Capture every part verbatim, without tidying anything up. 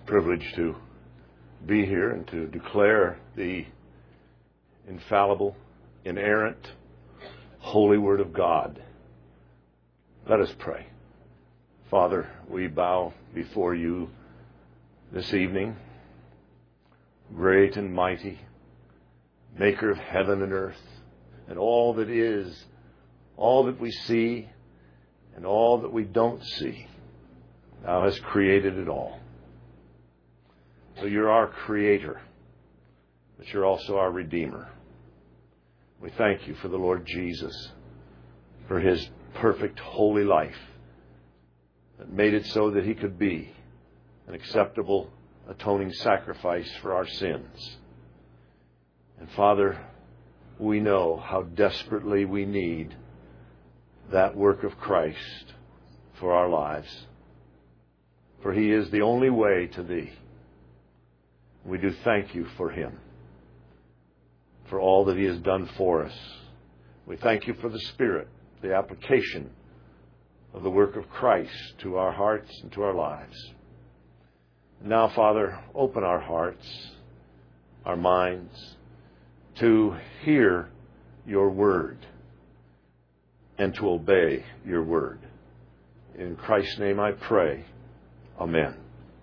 privilege to be here and to declare the infallible, inerrant, holy Word of God. Let us pray. Father, we bow before you this evening, great and mighty, maker of heaven and earth, and all that is, all that we see, and all that we don't see. Thou hast created it all. So you're our Creator, but you're also our Redeemer. We thank you for the Lord Jesus, for His perfect, holy life that made it so that He could be an acceptable, atoning sacrifice for our sins. And Father, we know how desperately we need that work of Christ for our lives. For He is the only way to Thee. We do thank you for Him, for all that He has done for us. We thank you for the Spirit, the application of the work of Christ to our hearts and to our lives. Now, Father, open our hearts, our minds, to hear your word and to obey your word. In Christ's name I pray. Amen.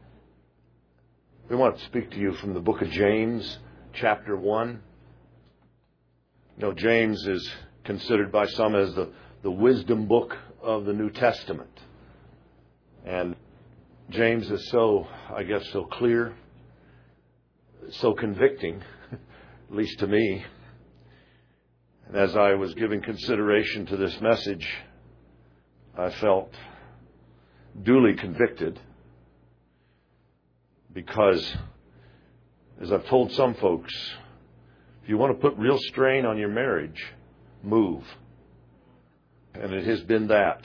We want to speak to you from the book of James, chapter one. You know, James is considered by some as the, the wisdom book of the New Testament. And James is so, I guess, so clear, so convicting, at least to me. And as I was giving consideration to this message, I felt duly convicted because, as I've told some folks, if you want to put real strain on your marriage, move. And it has been that.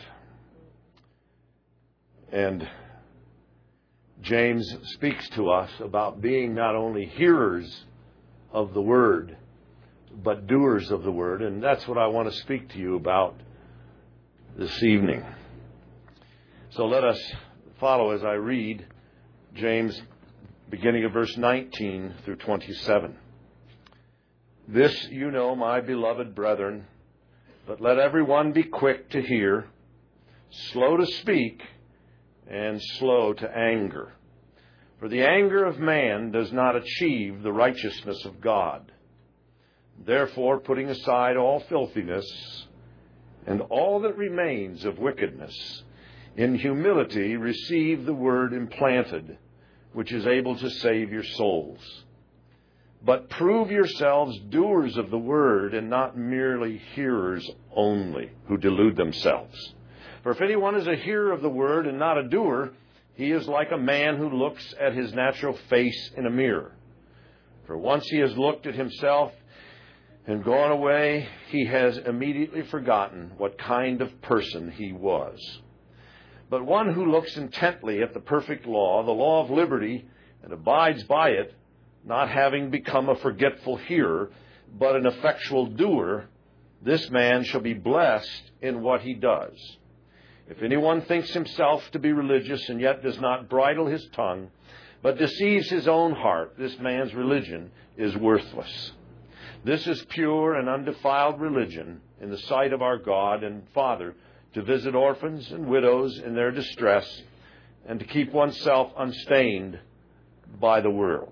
And James speaks to us about being not only hearers of the Word, but doers of the Word. And that's what I want to speak to you about this evening. So let us follow as I read James, beginning of verse nineteen through twenty-seven. This you know, my beloved brethren, but let everyone be quick to hear, slow to speak, and slow to anger. For the anger of man does not achieve the righteousness of God. Therefore, putting aside all filthiness and all that remains of wickedness, in humility receive the word implanted, which is able to save your souls. But prove yourselves doers of the word and not merely hearers only, who delude themselves. For if anyone is a hearer of the word and not a doer, he is like a man who looks at his natural face in a mirror. For once he has looked at himself and gone away, he has immediately forgotten what kind of person he was. But one who looks intently at the perfect law, the law of liberty, and abides by it, not having become a forgetful hearer, but an effectual doer, this man shall be blessed in what he does. If anyone thinks himself to be religious and yet does not bridle his tongue, but deceives his own heart, this man's religion is worthless. This is pure and undefiled religion in the sight of our God and Father, to visit orphans and widows in their distress, and to keep oneself unstained by the world.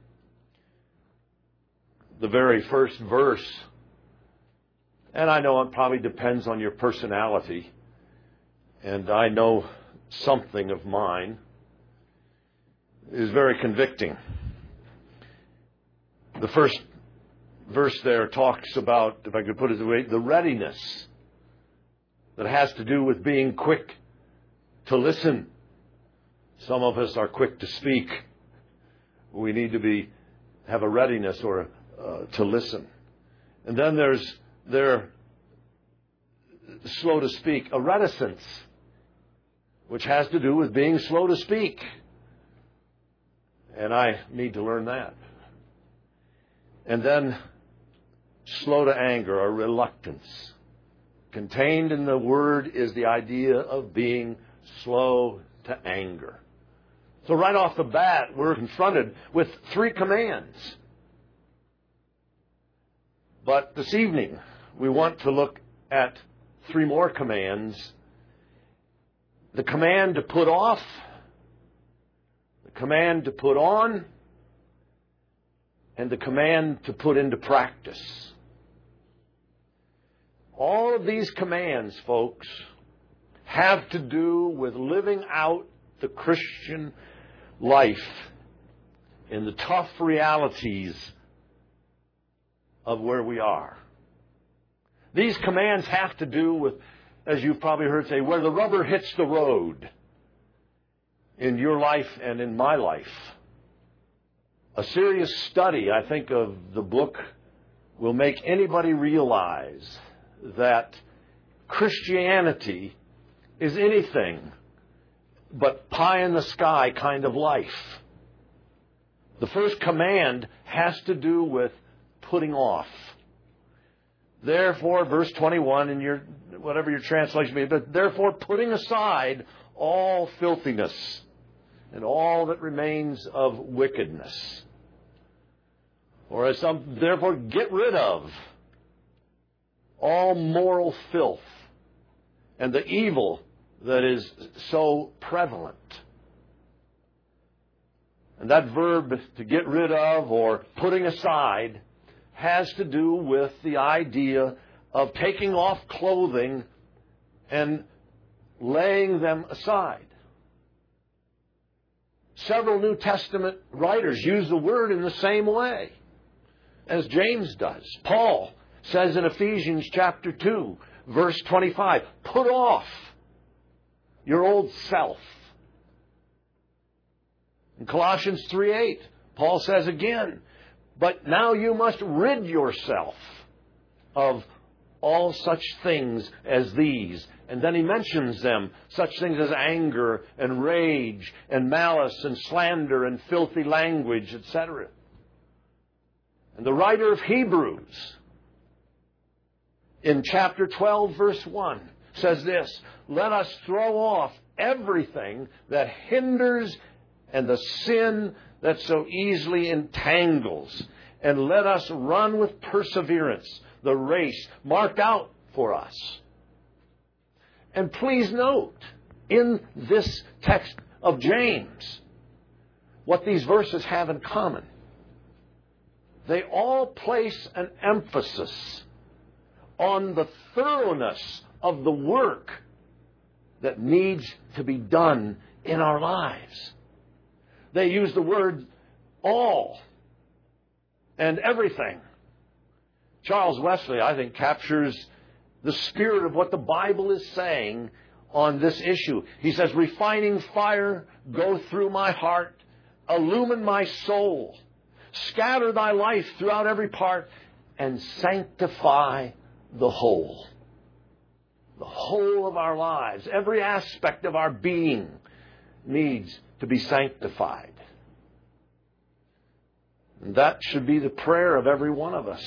The very first verse, and I know it probably depends on your personality, and I know something of mine, is very convicting. The first verse there talks about, if I could put it this way, the readiness that has to do with being quick to listen. Some of us are quick to speak. We need to be have a readiness or uh, to listen. And then there's there slow to speak, a reticence, which has to do with being slow to speak. And I need to learn that. And then slow to anger, a reluctance. Contained in the word is the idea of being slow to anger. So right off the bat, we're confronted with three commands. But this evening, we want to look at three more commands. The command to put off, the command to put on, and the command to put into practice. All of these commands, folks, have to do with living out the Christian life in the tough realities of where we are. These commands have to do with, as you've probably heard say, where the rubber hits the road in your life and in my life. A serious study, I think, of the book will make anybody realize that Christianity is anything but pie in the sky kind of life. The first command has to do with putting off. Therefore, verse twenty-one in your, whatever your translation may be, but therefore putting aside all filthiness and all that remains of wickedness. Or as some, therefore get rid of all moral filth and the evil that is so prevalent. And that verb to get rid of or putting aside has to do with the idea of taking off clothing and laying them aside. Several New Testament writers use the word in the same way as James does. Paul says in Ephesians chapter two, verse twenty-five, put off your old self. In Colossians three eight, Paul says again, but now you must rid yourself of all such things as these. And then he mentions them, such things as anger and rage and malice and slander and filthy language, et cetera. And the writer of Hebrews, in chapter twelve, verse one, says this, let us throw off everything that hinders and the sin that so easily entangles, and let us run with perseverance the race marked out for us. And please note, in this text of James, what these verses have in common. They all place an emphasis on the thoroughness of the work that needs to be done in our lives. They use the word all and everything. Charles Wesley, I think, captures the spirit of what the Bible is saying on this issue. He says, refining fire, go through my heart, illumine my soul, scatter thy life throughout every part, and sanctify the whole. The whole of our lives, every aspect of our being needs to be sanctified. And that should be the prayer of every one of us.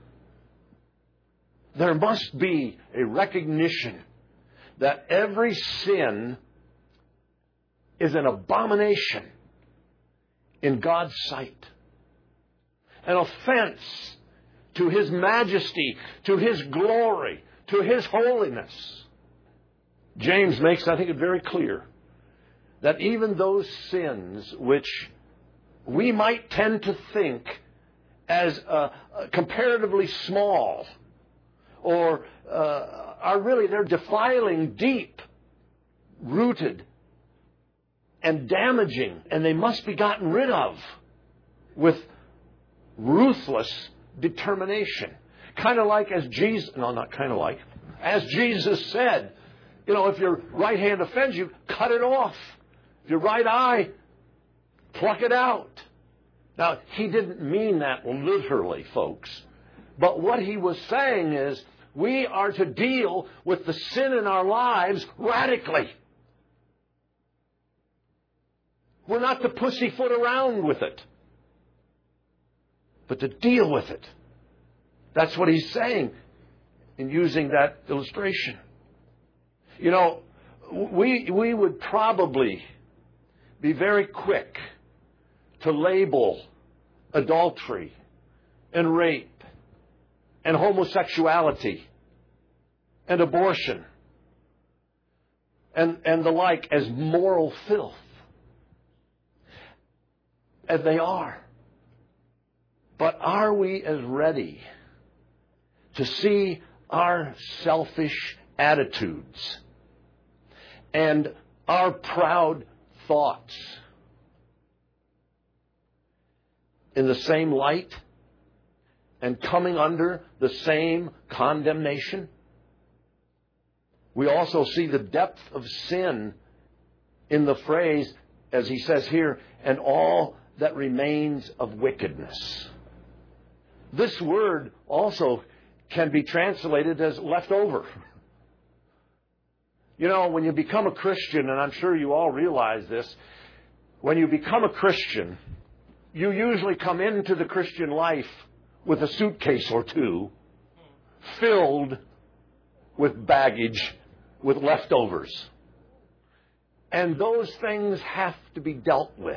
There must be a recognition that every sin is an abomination in God's sight. An offense to His majesty, to His glory, to His holiness. James makes, I think, it very clear that even those sins which we might tend to think as uh, comparatively small, or uh, are really, they're defiling deep, rooted, and damaging, and they must be gotten rid of with ruthless determination. Kind of like as Jesus, no, not kind of like, as Jesus said, you know, if your right hand offends you, cut it off. If your right eye, pluck it out. Now, He didn't mean that literally, folks. But what He was saying is, we are to deal with the sin in our lives radically. We're not to pussyfoot around with it, but to deal with it. That's what He's saying in using that illustration. You know, we we would probably be very quick to label adultery and rape and homosexuality and abortion and, and the like as moral filth. And they are. But are we as ready to see our selfish attitudes and our proud thoughts in the same light and coming under the same condemnation? We also see the depth of sin in the phrase, as he says here, and all that remains of wickedness. This word also can be translated as leftover. You know, when you become a Christian, and I'm sure you all realize this, when you become a Christian, you usually come into the Christian life with a suitcase or two filled with baggage, with leftovers. And those things have to be dealt with.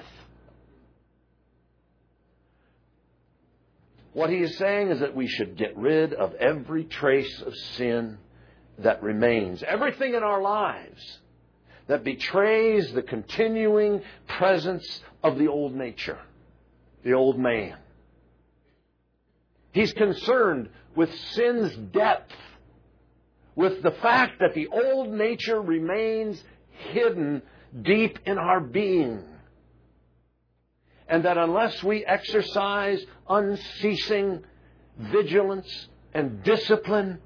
What he is saying is that we should get rid of every trace of sin that remains. Everything in our lives that betrays the continuing presence of the old nature, the old man. He's concerned with sin's depth, with the fact that the old nature remains hidden deep in our being. And that unless we exercise unceasing vigilance and discipline,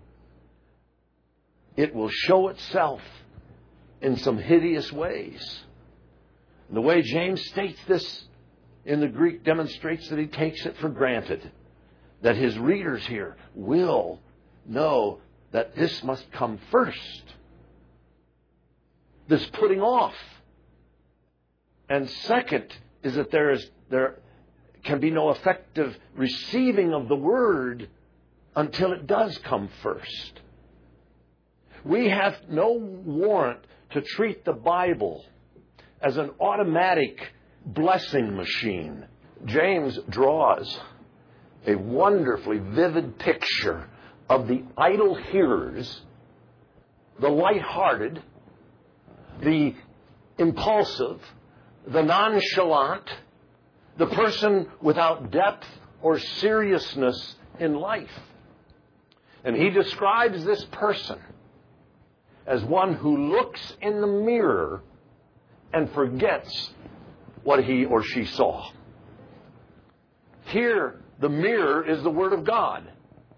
it will show itself in some hideous ways. And the way James states this in the Greek demonstrates that he takes it for granted that his readers here will know that this must come first. This putting off. And second is that there is there can be no effective receiving of the Word until it does come first. We have no warrant to treat the Bible as an automatic blessing machine. James draws a wonderfully vivid picture of the idle hearers, the light-hearted, the impulsive, the nonchalant, the person without depth or seriousness in life. And he describes this person as one who looks in the mirror and forgets what he or she saw. Here, the mirror is the Word of God,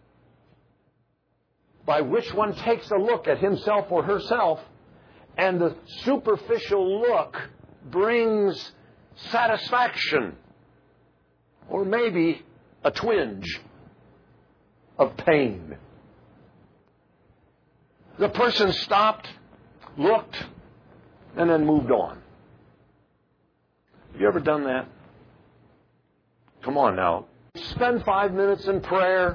by which one takes a look at himself or herself, and the superficial look brings satisfaction, or maybe a twinge of pain. The person stopped, looked, and then moved on. Have you ever done that? Come on now. Spend five minutes in prayer,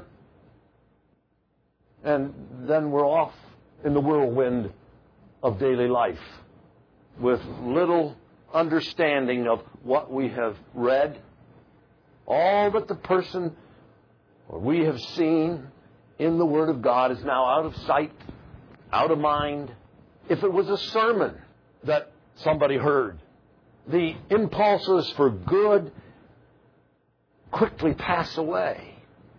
and then we're off in the whirlwind of daily life with little understanding of what we have read. All that the person or we have seen in the Word of God is now out of sight, out of mind. If it was a sermon that somebody heard, the impulses for good quickly pass away.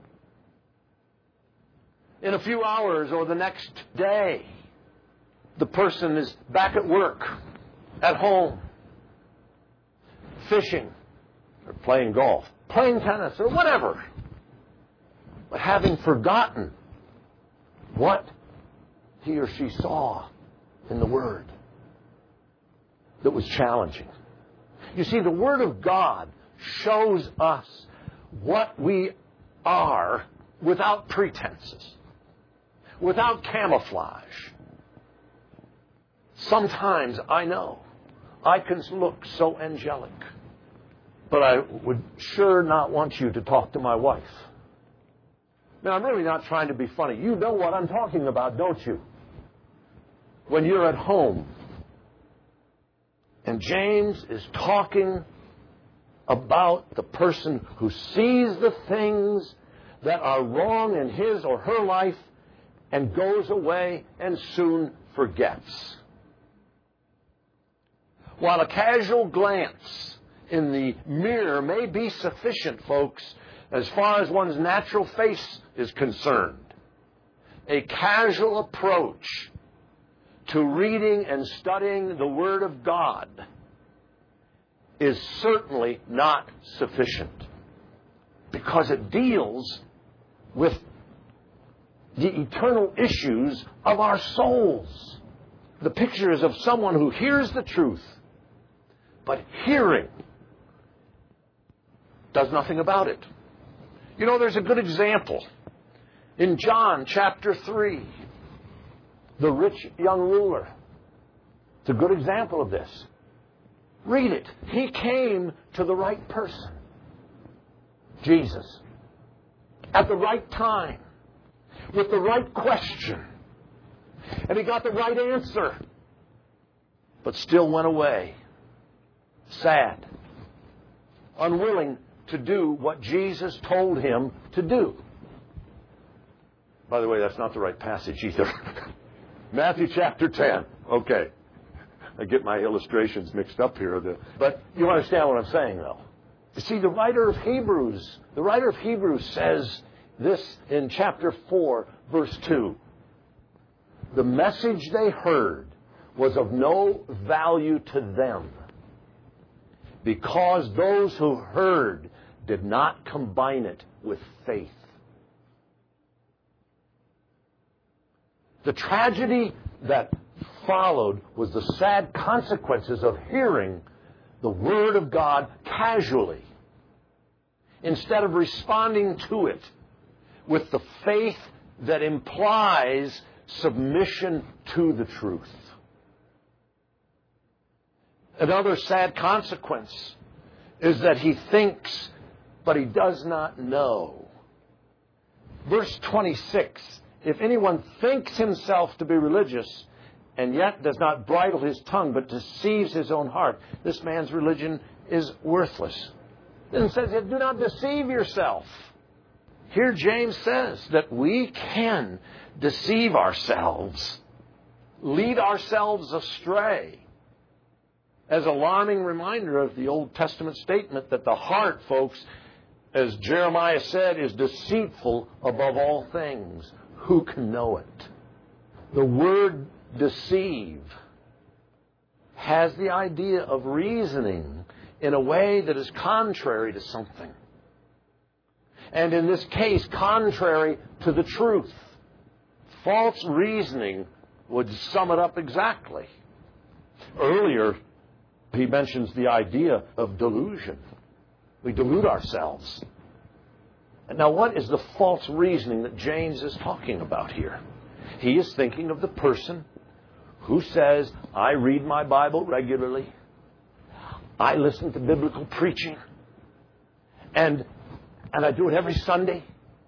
In a few hours or the next day, the person is back at work, at home, fishing, or playing golf, playing tennis, or whatever. But having forgotten what he or she saw in the Word that was challenging. You see, the Word of God shows us what we are without pretenses, without camouflage. Sometimes, I know, I can look so angelic, but I would sure not want you to talk to my wife. Now, I'm really not trying to be funny. You know what I'm talking about, don't you? When you're at home And James is talking about the person who sees the things that are wrong in his or her life and goes away and soon forgets. While a casual glance in the mirror may be sufficient, folks, as far as one's natural face is concerned, a casual approach to reading and studying the Word of God is certainly not sufficient, because it deals with the eternal issues of our souls. The picture is of someone who hears the truth, but hearing does nothing about it. You know, there's a good example. In John chapter three, the rich young ruler. It's a good example of this. Read it. He came to the right person, Jesus, at the right time, with the right question. And he got the right answer, but still went away, sad, unwilling to do what Jesus told him to do. By the way, that's not the right passage either. Matthew chapter ten. Okay. I get my illustrations mixed up here. But you understand what I'm saying, though. You see, the writer of Hebrews, the writer of Hebrews says this in chapter four, verse two. The message they heard was of no value to them, because those who heard did not combine it with faith. The tragedy that followed was the sad consequences of hearing the Word of God casually, instead of responding to it with the faith that implies submission to the truth. Another sad consequence is that he thinks, but he does not know. Verse twenty-six, if anyone thinks himself to be religious and yet does not bridle his tongue but deceives his own heart, this man's religion is worthless. Then it says, do not deceive yourself. Here James says that we can deceive ourselves, lead ourselves astray, as an alarming reminder of the Old Testament statement that the heart, folks, as Jeremiah said, is deceitful above all things. Who can know it? The word deceive has the idea of reasoning in a way that is contrary to something. And in this case, contrary to the truth. False reasoning would sum it up exactly. Earlier, he mentions the idea of delusion. We delude ourselves. And now, what is the false reasoning that James is talking about here? He is thinking of the person who says, I read my Bible regularly, I listen to biblical preaching, and, and I do it every Sunday,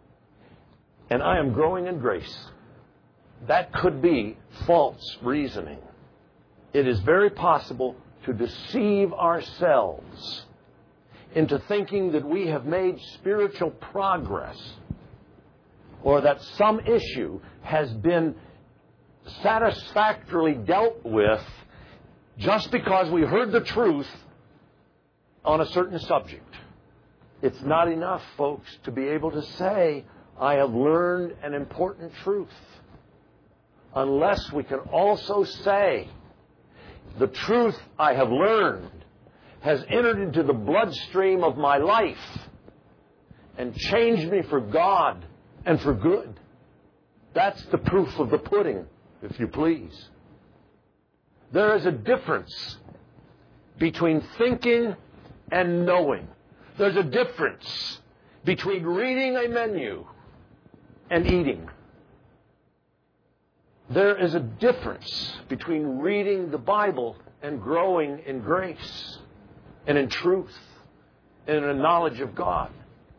and I am growing in grace. That could be false reasoning. It is very possible to deceive ourselves into thinking that we have made spiritual progress, or that some issue has been satisfactorily dealt with just because we heard the truth on a certain subject. It's not enough, folks, to be able to say, I have learned an important truth, unless we can also say, the truth I have learned has entered into the bloodstream of my life and changed me for God and for good. That's the proof of the pudding, if you please. There is a difference between thinking and knowing. There's a difference between reading a menu and eating. There is a difference between reading the Bible and growing in grace and in truth and in a knowledge of God.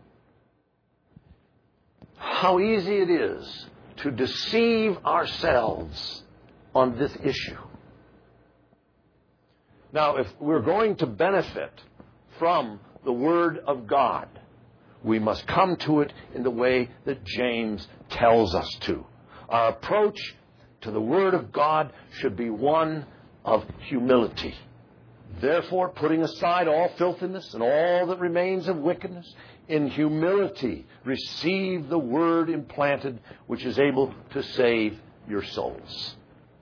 How easy it is to deceive ourselves on this issue. Now, if we're going to benefit from the Word of God, we must come to it in the way that James tells us to. Our approach to the Word of God should be one of humility. Therefore, putting aside all filthiness and all that remains of wickedness, in humility receive the Word implanted, which is able to save your souls.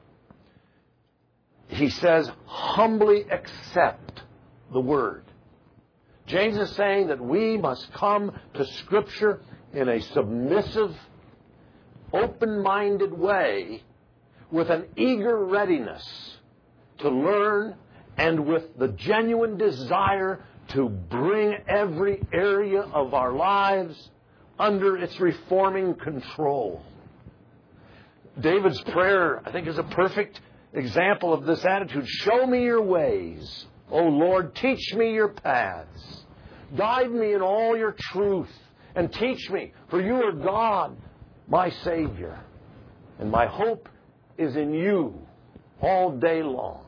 He says, humbly accept the Word. James is saying that we must come to Scripture in a submissive, open-minded way with an eager readiness to learn and with the genuine desire to bring every area of our lives under its reforming control. David's prayer, I think, is a perfect example of this attitude. Show me your ways, O Lord, teach me your paths. Guide me in all your truth and teach me, for you are God, my Savior, and my hope is in you all day long.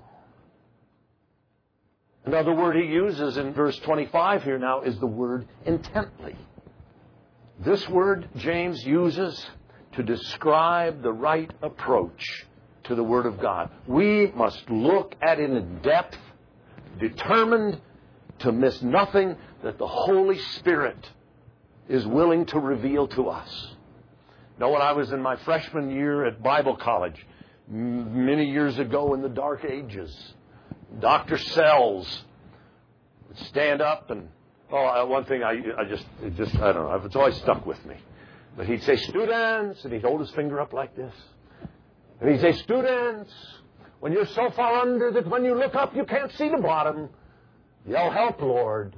Another word he uses in verse twenty-five here now is the word intently. This word James uses to describe the right approach to the Word of God. We must look at it in depth, determined to miss nothing that the Holy Spirit is willing to reveal to us. Now, when I was in my freshman year at Bible college, many years ago in the dark ages, Doctor Sells would stand up and, oh, one thing I, I just, it just, I don't know, it's always stuck with me. But he'd say, students, and he'd hold his finger up like this. And he'd say, students, when you're so far under that when you look up you can't see the bottom, yell, help, Lord.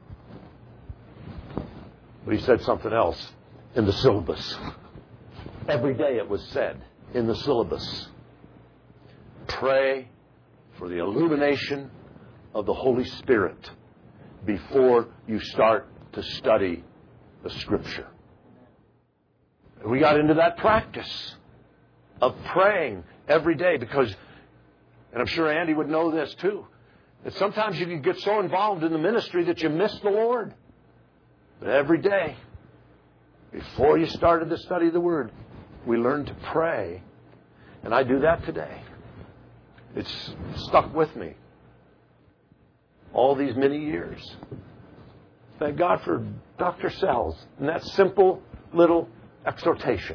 But he said something else in the syllabus. Every day it was said in the syllabus. Pray for the illumination of the Holy Spirit before you start to study the Scripture. We got into that practice of praying every day because, and I'm sure Andy would know this too, that sometimes you can get so involved in the ministry that you miss the Lord. But every day, before you started to study the Word, we learned to pray. And I do that today. It's stuck with me all these many years. Thank God for Doctor Sells and that simple little exhortation.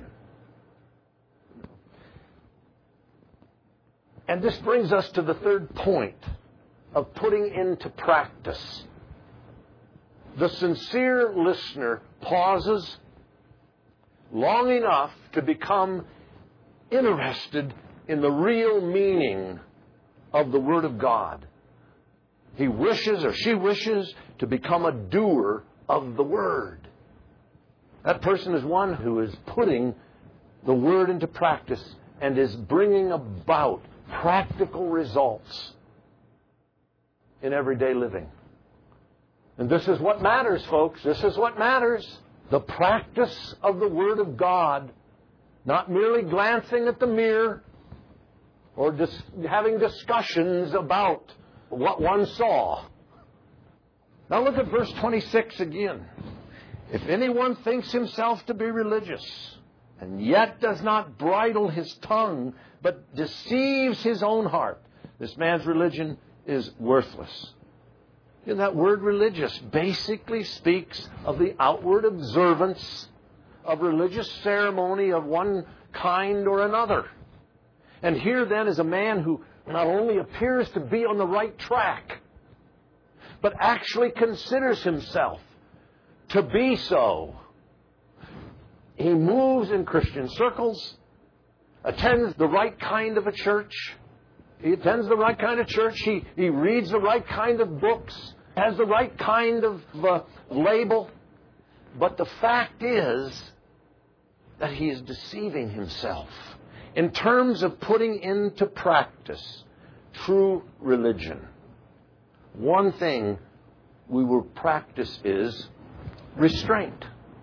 And this brings us to the third point of putting into practice. The sincere listener pauses long enough to become interested in the real meaning of the Word of God. He wishes or she wishes to become a doer of the Word. That person is one who is putting the Word into practice and is bringing about practical results in everyday living. And this is what matters, folks. This is what matters. The practice of the Word of God, not merely glancing at the mirror or dis- having discussions about what one saw. Now look at verse twenty-six again. If anyone thinks himself to be religious and yet does not bridle his tongue but deceives his own heart, this man's religion is worthless. And that word religious basically speaks of the outward observance of religious ceremony of one kind or another. And here then is a man who not only appears to be on the right track, but actually considers himself to be so. He moves in Christian circles, attends the right kind of a church. He attends the right kind of church. He, he reads the right kind of books, has the right kind of uh, label. But the fact is that he is deceiving himself in terms of putting into practice true religion. One thing we will practice is restraint.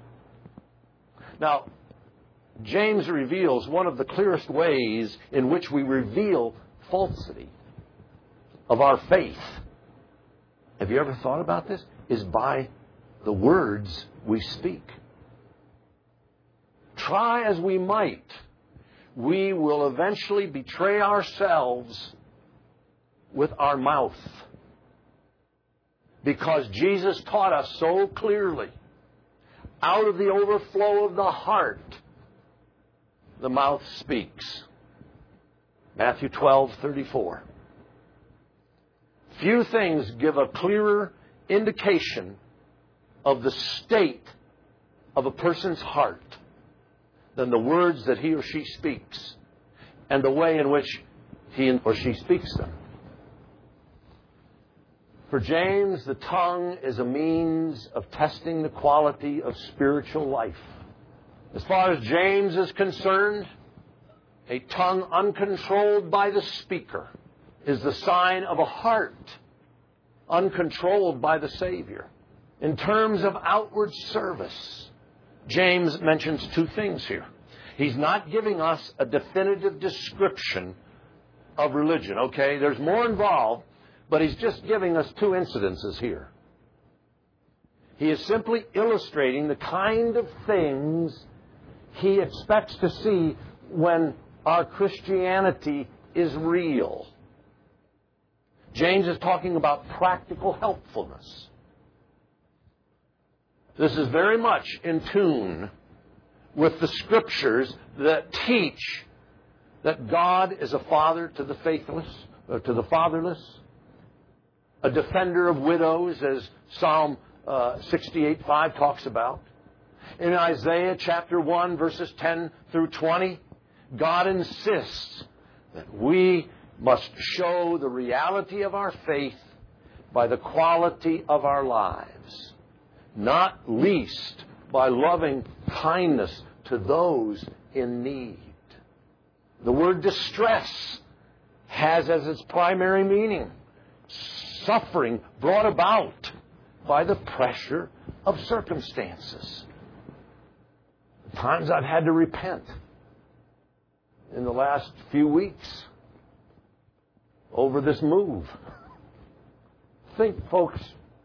Now, James reveals one of the clearest ways in which we reveal falsity of our faith, have you ever thought about this? Is by the words we speak. Try as we might, we will eventually betray ourselves with our mouth. Because Jesus taught us so clearly, out of the overflow of the heart, the mouth speaks. Matthew twelve thirty-four. Few things give a clearer indication of the state of a person's heart than the words that he or she speaks and the way in which he or she speaks them. For James, the tongue is a means of testing the quality of spiritual life. As far as James is concerned, a tongue uncontrolled by the speaker is the sign of a heart uncontrolled by the Savior. In terms of outward service, James mentions two things here. He's not giving us a definitive description of religion, okay? There's more involved, but he's just giving us two incidences here. He is simply illustrating the kind of things he expects to see when our Christianity is real. James is talking about practical helpfulness. This is very much in tune with the Scriptures that teach that God is a father to the faithless, or to the fatherless, a defender of widows, as Psalm uh, sixty-eight five talks about. In Isaiah chapter one, verses ten through twenty, God insists that we must show the reality of our faith by the quality of our lives, not least by loving kindness to those in need. The word distress has as its primary meaning suffering brought about by the pressure of circumstances. The times I've had to repent in the last few weeks over this move. Think, folks,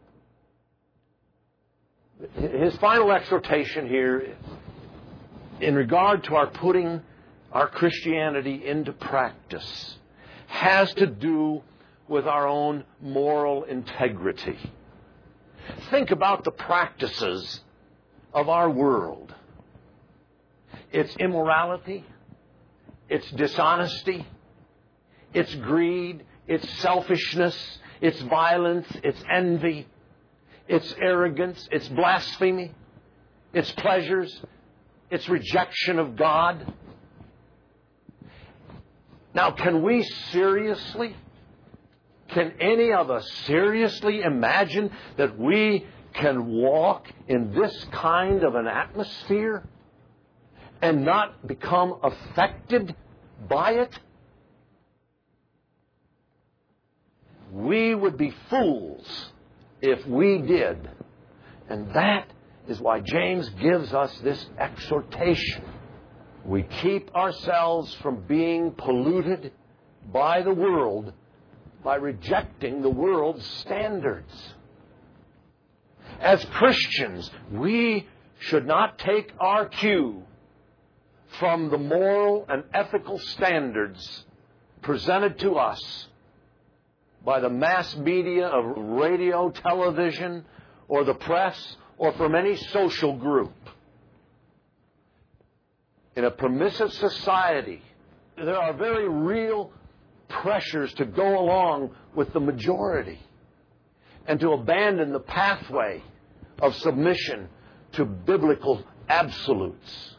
his final exhortation here in regard to our putting our Christianity into practice has to do with our own moral integrity. Think about the practices of our world. Its immorality, its dishonesty, its greed, its selfishness, its violence, its envy, its arrogance, its blasphemy, its pleasures, its rejection of God. Now, can we seriously, can any of us seriously imagine that we can walk in this kind of an atmosphere and not become affected by it? We would be fools if we did. And that is why James gives us this exhortation. We keep ourselves from being polluted by the world by rejecting the world's standards. As Christians, we should not take our cue from the moral and ethical standards presented to us by the mass media of radio, television, or the press, or from any social group. In a permissive society, there are very real pressures to go along with the majority and to abandon the pathway of submission to biblical absolutes.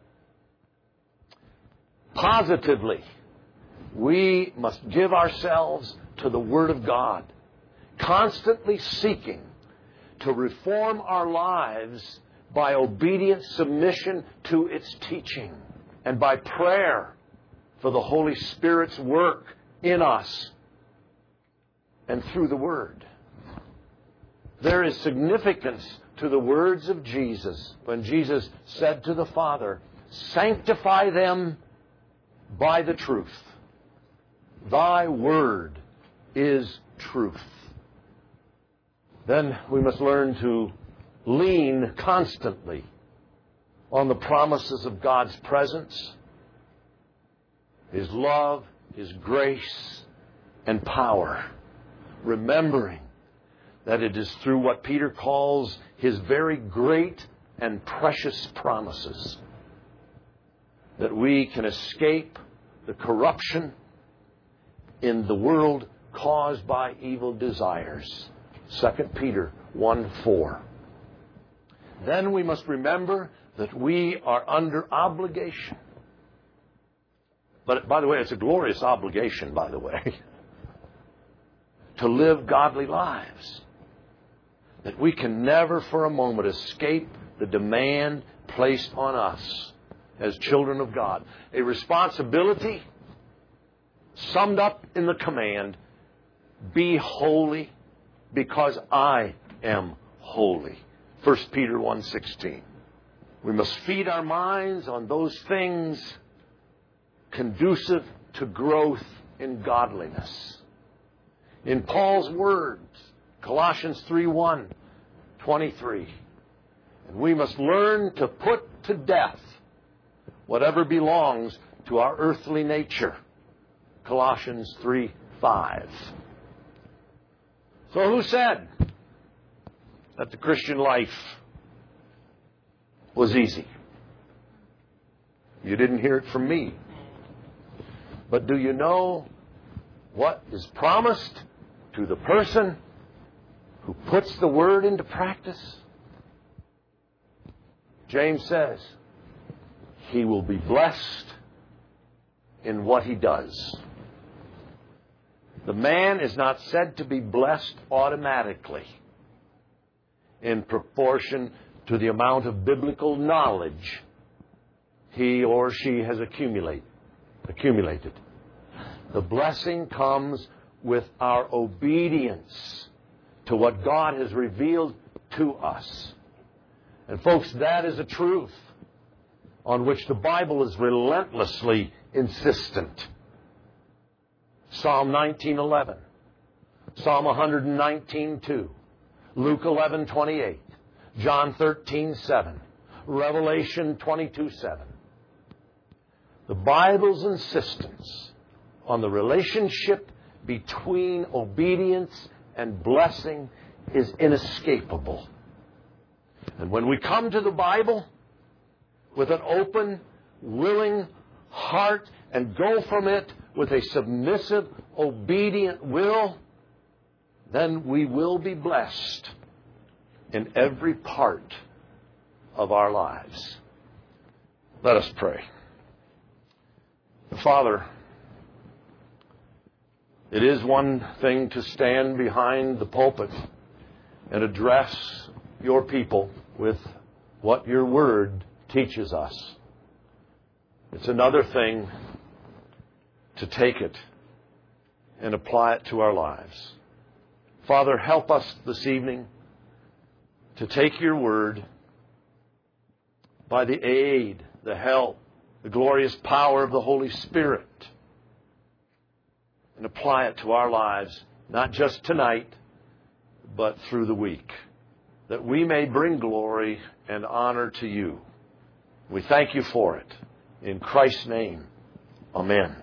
Positively, we must give ourselves to the Word of God, constantly seeking to reform our lives by obedient submission to its teaching and by prayer for the Holy Spirit's work in us and through the Word. There is significance to the words of Jesus when Jesus said to the Father, "Sanctify them by the truth. Thy word is truth. Then we must learn to lean constantly on the promises of God's presence, His love, His grace, and power, remembering that it is through what Peter calls His very great and precious promises that we can escape the corruption in the world caused by evil desires. Second Peter one four. Then we must remember that we are under obligation. But by the way, it's a glorious obligation, by the way, to live godly lives. That we can never for a moment escape the demand placed on us as children of God. A responsibility summed up in the command, be holy because I am holy. First Peter one sixteen. We must feed our minds on those things conducive to growth in godliness. In Paul's words, Colossians three one twenty-three. And we must learn to put to death whatever belongs to our earthly nature. Colossians three five. So who said that the Christian life was easy? You didn't hear it from me. But do you know what is promised to the person who puts the word into practice? James says, he will be blessed in what he does. The man is not said to be blessed automatically in proportion to the amount of biblical knowledge he or she has accumulate, accumulated. The blessing comes with our obedience to what God has revealed to us. And folks, that is a truth on which the Bible is relentlessly insistent. Psalm nineteen eleven, Psalm one nineteen two, Luke eleven twenty-eight, John thirteen seven, Revelation twenty-two seven. The Bible's insistence on the relationship between obedience and blessing is inescapable. And when we come to the Bible with an open, willing heart and go from it with a submissive, obedient will, then we will be blessed in every part of our lives. Let us pray. Father, it is one thing to stand behind the pulpit and address your people with what your word teaches us. It's another thing to take it and apply it to our lives. Father, help us this evening to take your word by the aid, the help, the glorious power of the Holy Spirit and apply it to our lives, not just tonight, but through the week, that we may bring glory and honor to you. We thank you for it. In Christ's name, amen.